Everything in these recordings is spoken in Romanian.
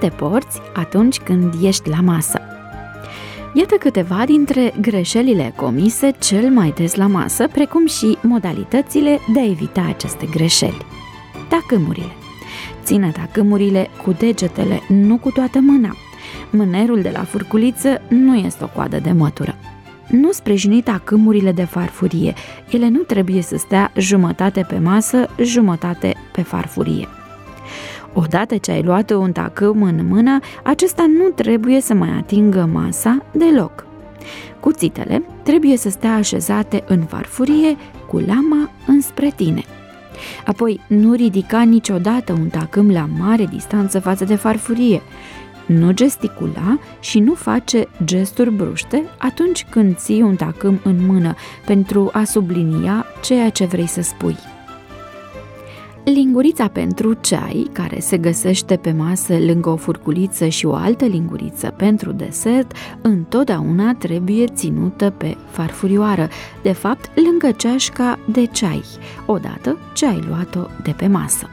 te porți atunci când ești la masă. Iată câteva dintre greșelile comise cel mai des la masă, precum și modalitățile de a evita aceste greșeli. Tacâmurile. Ține tacâmurile cu degetele, nu cu toată mâna. Mânerul de la furculiță nu este o coadă de mătură. Nu sprijini tacâmurile de farfurie. Ele nu trebuie să stea jumătate pe masă, jumătate pe farfurie. Odată ce ai luat un tacâm în mână, acesta nu trebuie să mai atingă masa deloc. Cuțitele trebuie să stea așezate în farfurie cu lama înspre tine. Apoi, nu ridica niciodată un tacâm la mare distanță față de farfurie. Nu gesticula și nu face gesturi bruște atunci când ții un tacâm în mână pentru a sublinia ceea ce vrei să spui. Lingurița pentru ceai, care se găsește pe masă lângă o furculiță și o altă linguriță pentru desert, întotdeauna trebuie ținută pe farfurioară, de fapt lângă ceașca de ceai, odată ce ai luat-o de pe masă.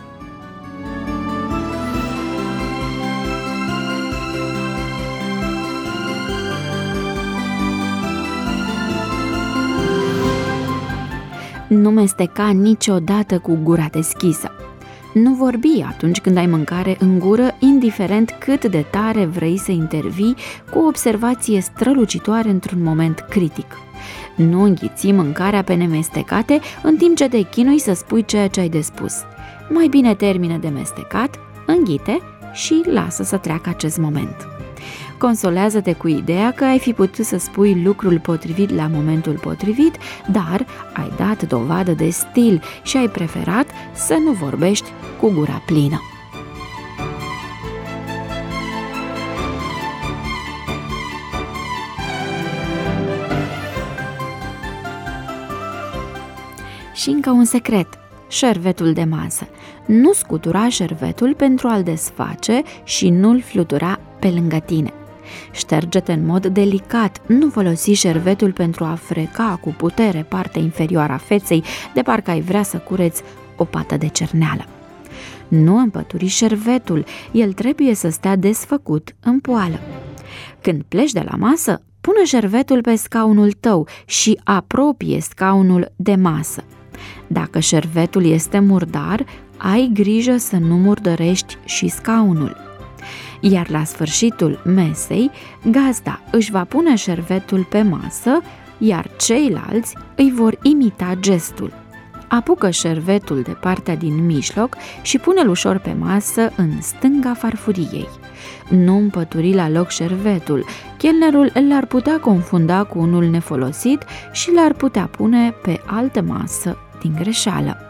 Nu mesteca niciodată cu gura deschisă. Nu vorbi atunci când ai mâncare în gură, indiferent cât de tare vrei să intervii cu o observație strălucitoare într-un moment critic. Nu înghiți mâncarea pe nemestecate în timp ce te chinui să spui ceea ce ai de spus. Mai bine termină de mestecat, înghite și lasă să treacă acest moment. Consolează-te cu ideea că ai fi putut să spui lucrul potrivit la momentul potrivit, dar ai dat dovadă de stil și ai preferat să nu vorbești cu gura plină. Și încă un secret. Șervetul de masă. Nu scutura șervetul pentru a-l desface și nu-l flutura pe lângă tine. Șterge-te în mod delicat, nu folosi șervetul pentru a freca cu putere partea inferioară a feței, de parcă ai vrea să cureți o pată de cerneală. Nu împături șervetul, el trebuie să stea desfăcut în poală. Când pleci de la masă, pune șervetul pe scaunul tău și apropie scaunul de masă. Dacă șervetul este murdar, ai grijă să nu murdărești și scaunul. Iar la sfârșitul mesei, gazda își va pune șervetul pe masă, iar ceilalți îi vor imita gestul. Apucă șervetul de partea din mijloc și pune-l ușor pe masă în stânga farfuriei. Nu împături la loc șervetul, chelnerul l-ar putea confunda cu unul nefolosit și l-ar putea pune pe altă masă din greșeală.